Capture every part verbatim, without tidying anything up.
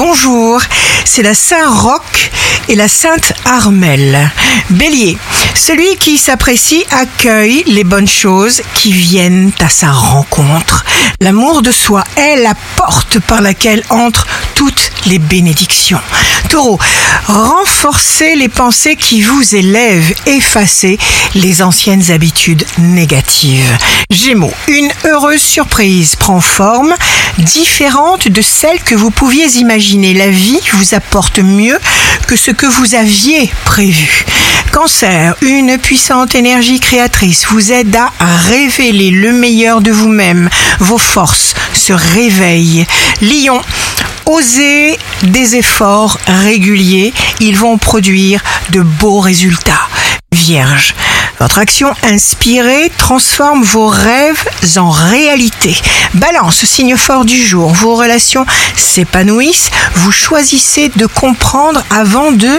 bonjour, c'est la Saint-Roch et la Sainte Armelle. Bélier, celui qui s'apprécie accueille les bonnes choses qui viennent à sa rencontre. L'amour de soi est la porte par laquelle entrent toutes les bénédictions. Taureau, renforcez les pensées qui vous élèvent, effacez les anciennes habitudes négatives. Gémeaux, une heureuse surprise prend forme, différente de celle que vous pouviez imaginer. La vie vous apporte mieux que ce que vous aviez prévu. Cancer, une puissante énergie créatrice vous aide à révéler le meilleur de vous-même. Vos forces se réveillent. Lion, osez des efforts réguliers, ils vont produire de beaux résultats. Vierge, votre action inspirée transforme vos rêves en réalité. Balance, signe fort du jour, vos relations s'épanouissent, vous choisissez de comprendre avant de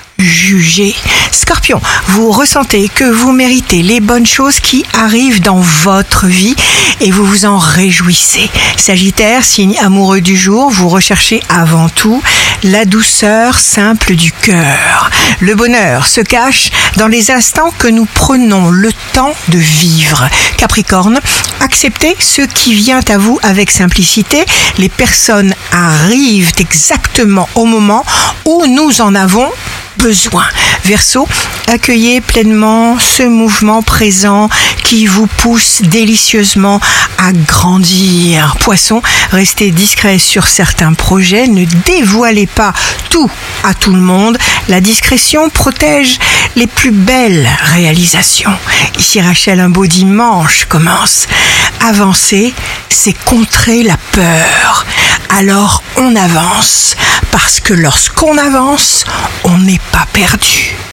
juger. Scorpion, vous ressentez que vous méritez les bonnes choses qui arrivent dans votre vie et vous vous en réjouissez. Sagittaire, signe amoureux du jour, vous recherchez avant tout la douceur simple du cœur. Le bonheur se cache dans les instants que nous prenons le temps de vivre. Capricorne, acceptez ce qui vient à vous avec simplicité. Les personnes arrivent exactement au moment où nous en avons besoin. Verseau, accueillez pleinement ce mouvement présent qui vous pousse délicieusement à grandir. Poisson, restez discret sur certains projets, ne dévoilez pas tout à tout le monde. La discrétion protège les plus belles réalisations. Ici Rachel, un beau dimanche commence. Avancer, c'est contrer la peur. Alors on avance, parce que lorsqu'on avance, on n'est pas perdu.